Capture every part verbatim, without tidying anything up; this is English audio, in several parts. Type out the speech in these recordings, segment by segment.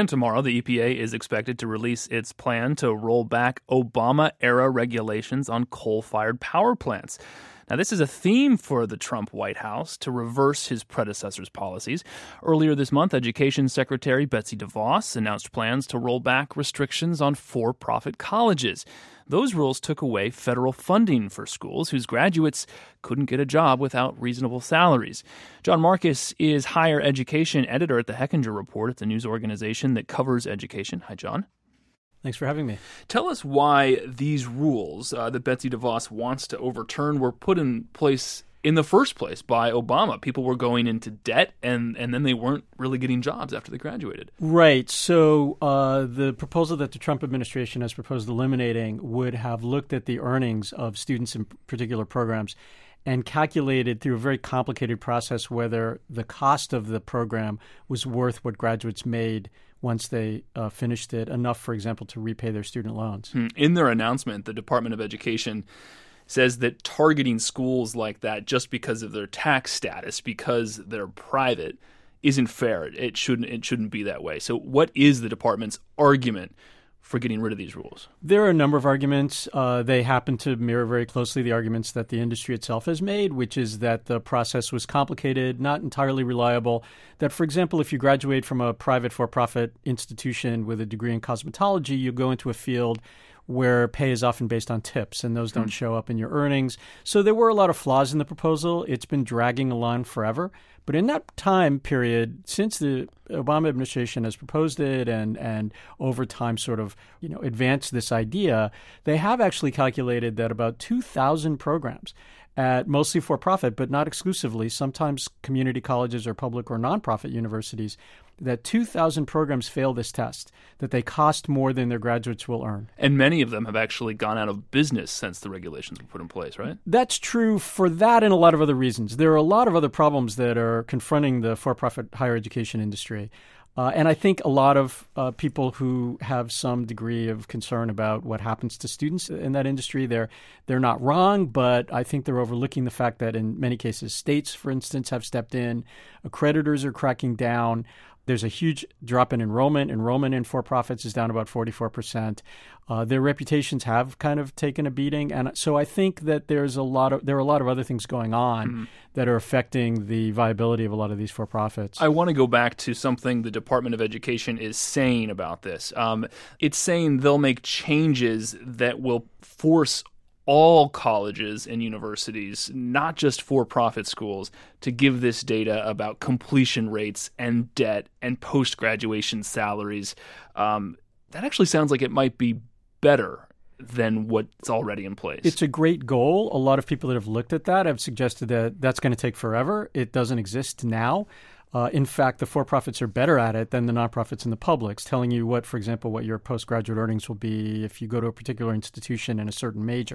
And tomorrow, the E P A is expected to release its plan to roll back Obama-era regulations on coal-fired power plants. Now, this is a theme for the Trump White House to reverse his predecessor's policies. Earlier this month, Education Secretary Betsy DeVos announced plans to roll back restrictions on for-profit colleges. Those rules took away federal funding for schools whose graduates couldn't get a job without reasonable salaries. John Marcus is higher education editor at the Hechinger Report. It's a news organization that covers education. Hi, John. Thanks for having me. Tell us why these rules uh, that Betsy DeVos wants to overturn were put in place in the first place by Obama. People were going into debt, and, and then they weren't really getting jobs after they graduated. Right. So uh, the proposal that the Trump administration has proposed eliminating would have looked at the earnings of students in particular programs and calculated through a very complicated process whether the cost of the program was worth what graduates made once they uh, finished it, enough, for example, to repay their student loans. In their announcement, the Department of Education says that targeting schools like that just because of their tax status, because they're private, isn't fair. It shouldn't, it shouldn't be that way. So what is the department's argument for getting rid of these rules? There are a number of arguments. Uh, they happen to mirror very closely the arguments that the industry itself has made, which is that the process was complicated, not entirely reliable, that, for example, if you graduate from a private for-profit institution with a degree in cosmetology, you go into a field where pay is often based on tips, and those don't show up in your earnings. So there were a lot of flaws in the proposal. It's been dragging along forever. But in that time period, since the Obama administration has proposed it and, and over time sort of, you know, advanced this idea, they have actually calculated that about two thousand programs at mostly for-profit, but not exclusively, sometimes community colleges or public or nonprofit universities, that two thousand programs fail this test, that they cost more than their graduates will earn. And many of them have actually gone out of business since the regulations were put in place, right? That's true for that and a lot of other reasons. There are a lot of other problems that are confronting the for-profit higher education industry. Uh, and I think a lot of uh, people who have some degree of concern about what happens to students in that industry, they're they're not wrong, but I think they're overlooking the fact that in many cases, states, for instance, have stepped in, accreditors are cracking down. There's a huge drop in enrollment. Enrollment in for-profits is down about forty-four percent. Uh, their reputations have kind of taken a beating. And so I think that there's a lot of there are a lot of other things going on mm-hmm. that are affecting the viability of a lot of these for-profits. I want to go back to something the Department of Education is saying about this. Um, it's saying they'll make changes that will force all colleges and universities, not just for-profit schools, to give this data about completion rates and debt and post-graduation salaries. Um, that actually sounds like it might be better than what's already in place. It's a great goal. A lot of people that have looked at that have suggested that that's going to take forever. It doesn't exist now. Uh, in fact, the for-profits are better at it than the nonprofits and the publics, telling you what, for example, what your postgraduate earnings will be if you go to a particular institution in a certain major.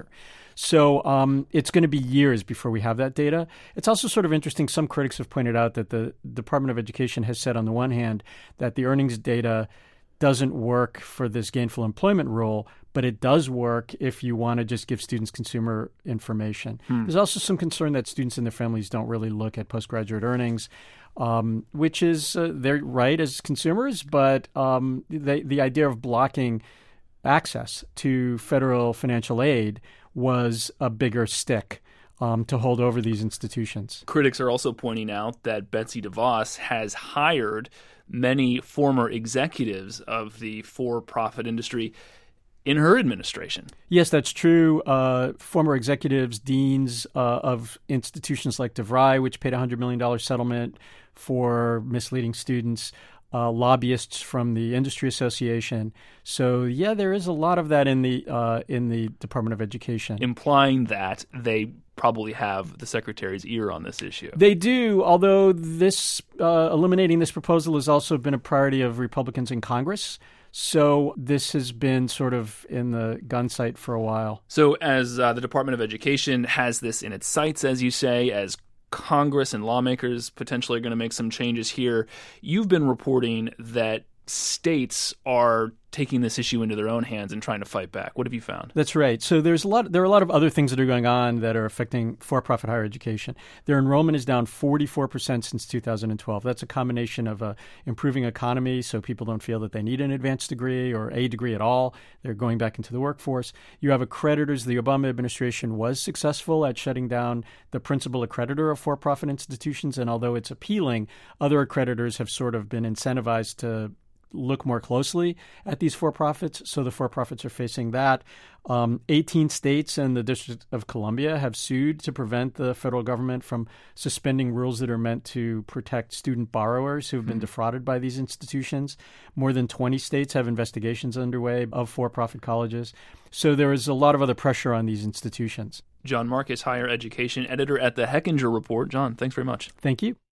So um, it's going to be years before we have that data. It's also sort of interesting. Some critics have pointed out that the Department of Education has said on the one hand that the earnings data doesn't work for this gainful employment rule, but it does work if you want to just give students consumer information. Hmm. There's also some concern that students and their families don't really look at postgraduate earnings, um, which is uh, they're right as consumers, but um, the, the idea of blocking access to federal financial aid was a bigger stick Um, to hold over these institutions. Critics are also pointing out that Betsy DeVos has hired many former executives of the for-profit industry in her administration. Yes, that's true. Uh, former executives, deans uh, of institutions like DeVry, which paid a one hundred million dollars settlement for misleading students, uh, lobbyists from the Industry Association. So, yeah, there is a lot of that in the uh, in the Department of Education. Implying that they probably have the secretary's ear on this issue. They do, although this uh, eliminating this proposal has also been a priority of Republicans in Congress. So this has been sort of in the gun sight for a while. So as uh, the Department of Education has this in its sights, as you say, as Congress and lawmakers potentially are going to make some changes here, you've been reporting that states are taking this issue into their own hands and trying to fight back. What have you found? That's right. So there's a lot. There are a lot of other things that are going on that are affecting for-profit higher education. Their enrollment is down forty-four percent since two thousand twelve. That's a combination of a improving economy, so people don't feel that they need an advanced degree or a degree at all. They're going back into the workforce. You have accreditors. The Obama administration was successful at shutting down the principal accreditor of for-profit institutions, and although it's appealing, other accreditors have sort of been incentivized to look more closely at these for-profits. So the for-profits are facing that. Um, eighteen states and the District of Columbia have sued to prevent the federal government from suspending rules that are meant to protect student borrowers who have been mm-hmm. defrauded by these institutions. More than twenty states have investigations underway of for-profit colleges. So there is a lot of other pressure on these institutions. John Marcus, higher education editor at the Hechinger Report. John, thanks very much. Thank you.